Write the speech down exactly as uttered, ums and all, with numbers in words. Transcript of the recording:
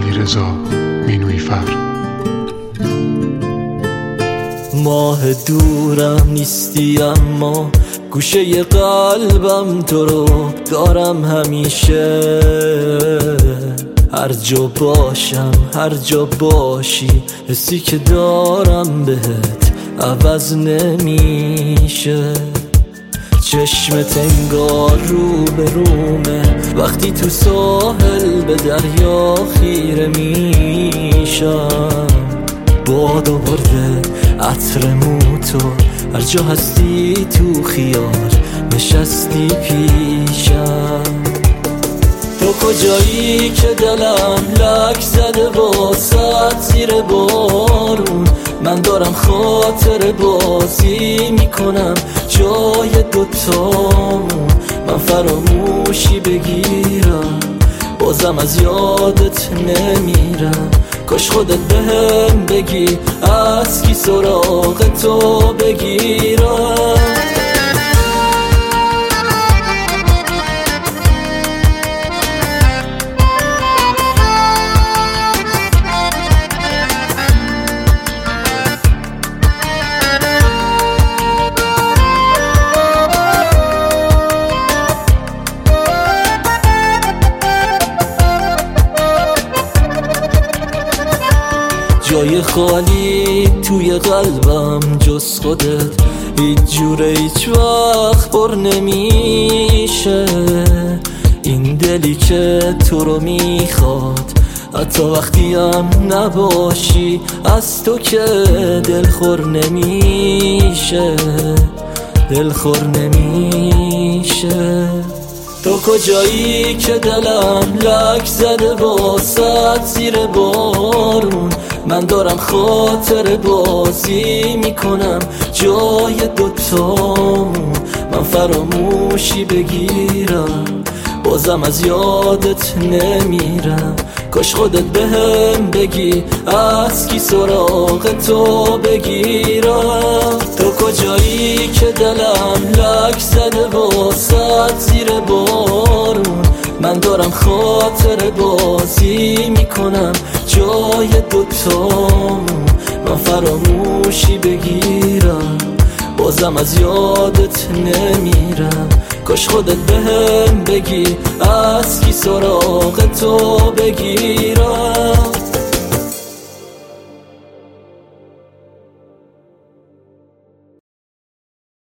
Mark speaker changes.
Speaker 1: علیرضا مینویفر.
Speaker 2: ماه دورم نیستی اما گوشه قلبم تو رو دارم همیشه. هر جا باشم هر جا باشی حسی که دارم بهت عوض نمیشه. چشمت انگار رو به رومه وقتی تو ساحل به دریا خیره میشم. باد آورده عطر موتو هر جا هستی تو خیال نشستی پیشم. تو کجایی که دلم لک زده واسط زیر بارون. من دارم خاطر بازی میکنم جای دوتامون. من فراموشی بگیرم بازم از یادت نمیرم. کاش خودت بهم بگی از کی سراغ تو بگیرم. جای خالی توی قلبم جز خودت هیچ جوره هیچ وقت پر نمیشه. این دلی که تو رو میخواد حتی وقتی هم نباشی از تو که دلخور نمیشه. دلخور نمیشه. تو کجایی که دلم لک زده واسط زیر بارون. من دارم خاطر بازی میکنم جای دوتامون. من فراموشی بگیرم بازم از یادت نمیرم. کاش خودت بهم بگی از کی سراغ تو بگیرم. تو کجایی که دلم لک زده واسط زیر بارون. من دارم خاطر بازی میکنم جای دوتامون. من فراموشی بگیرم بازم از یادت نمیرم. کاش خودت بهم بگی از کی سراغ تو بگیرم.